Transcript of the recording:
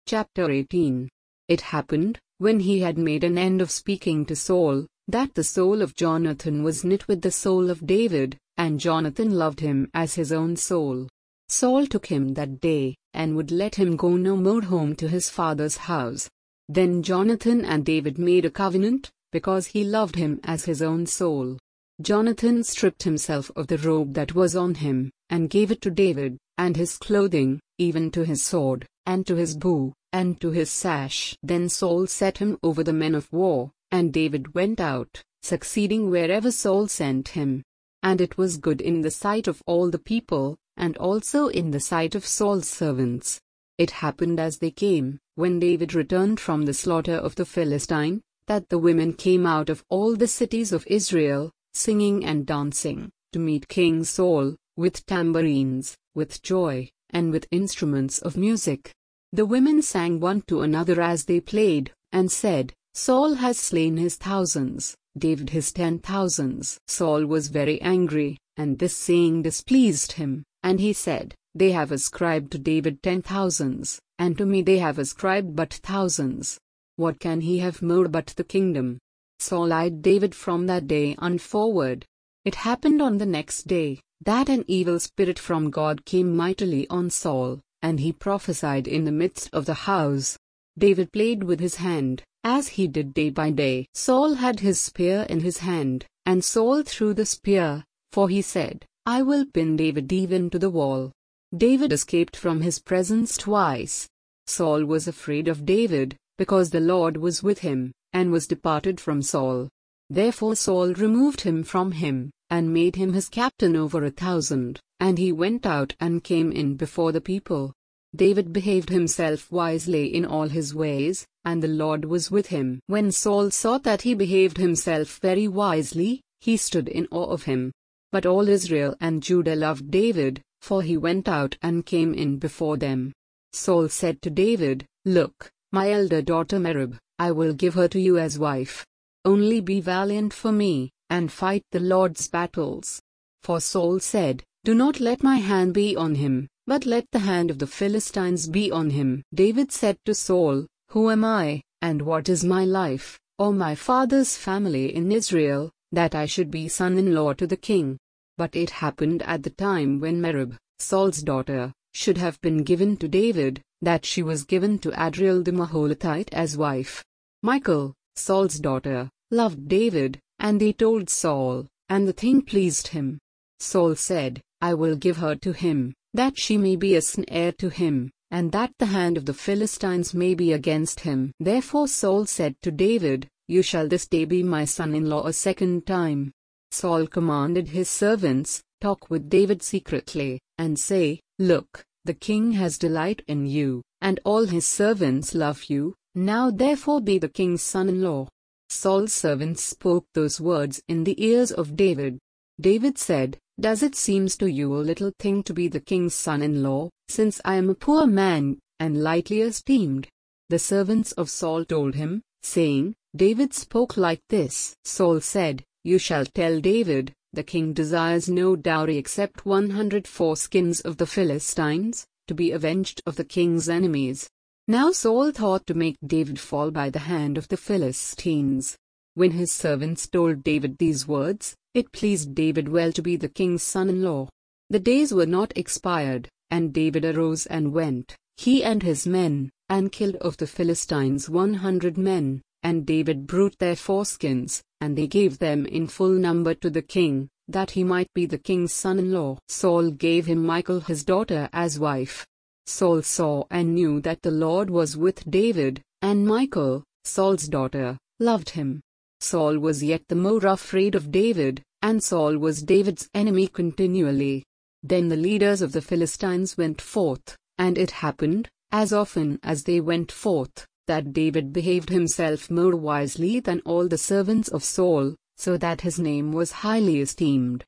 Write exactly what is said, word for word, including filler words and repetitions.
Chapter eighteen. It happened, when he had made an end of speaking to Saul, that the soul of Jonathan was knit with the soul of David, and Jonathan loved him as his own soul. Saul took him that day, and would let him go no more home to his father's house. Then Jonathan and David made a covenant, because he loved him as his own soul. Jonathan stripped himself of the robe that was on him, and gave it to David, and his clothing, even to his sword, and to his bow, and to his sash. Then Saul set him over the men of war, and David went out, succeeding wherever Saul sent him. And it was good in the sight of all the people, and also in the sight of Saul's servants. It happened as they came, when David returned from the slaughter of the Philistine, that the women came out of all the cities of Israel, singing and dancing, to meet King Saul, with tambourines, with joy, and with instruments of music. The women sang one to another as they played, and said, Saul has slain his thousands, David his ten thousands. Saul was very angry, and this saying displeased him, and he said, They have ascribed to David ten thousands, and to me they have ascribed but thousands. What can he have more but the kingdom? Saul eyed David from that day on forward. It happened on the next day, that an evil spirit from God came mightily on Saul, and he prophesied in the midst of the house. David played with his hand, as he did day by day. Saul had his spear in his hand, and Saul threw the spear, for he said, I will pin David even to the wall. David escaped from his presence twice. Saul was afraid of David, because the Lord was with him, and was departed from Saul. Therefore Saul removed him from him, and made him his captain over a thousand, and he went out and came in before the people. David behaved himself wisely in all his ways, and the Lord was with him. When Saul saw that he behaved himself very wisely, he stood in awe of him. But all Israel and Judah loved David, for he went out and came in before them. Saul said to David, Look, my elder daughter Merab, I will give her to you as wife. Only be valiant for me, and fight the Lord's battles. For Saul said, Do not let my hand be on him, but let the hand of the Philistines be on him. David said to Saul, Who am I, and what is my life, or my father's family in Israel, that I should be son-in-law to the king? But it happened at the time when Merab, Saul's daughter, should have been given to David, that she was given to Adriel the Maholathite as wife. Michal, Saul's daughter, loved David, and they told Saul, and the thing pleased him. Saul said, I will give her to him, that she may be a snare to him, and that the hand of the Philistines may be against him. Therefore Saul said to David, You shall this day be my son-in-law a second time. Saul commanded his servants, Talk with David secretly, and say, Look, the king has delight in you, and all his servants love you, now therefore be the king's son-in-law. Saul's servants spoke those words in the ears of David. David said, Does it seem to you a little thing to be the king's son-in-law, since I am a poor man, and lightly esteemed? The servants of Saul told him, saying, David spoke like this. Saul said, You shall tell David, the king desires no dowry except one hundred foreskins of the Philistines, to be avenged of the king's enemies. Now Saul thought to make David fall by the hand of the Philistines. When his servants told David these words, it pleased David well to be the king's son-in-law. The days were not expired, and David arose and went, he and his men, and killed of the Philistines one hundred men, and David brought their foreskins, and they gave them in full number to the king, that he might be the king's son-in-law. Saul gave him Michal his daughter as wife. Saul saw and knew that the Lord was with David, and Michal, Saul's daughter, loved him. Saul was yet the more afraid of David, and Saul was David's enemy continually. Then the leaders of the Philistines went forth, and it happened, as often as they went forth, that David behaved himself more wisely than all the servants of Saul, so that his name was highly esteemed.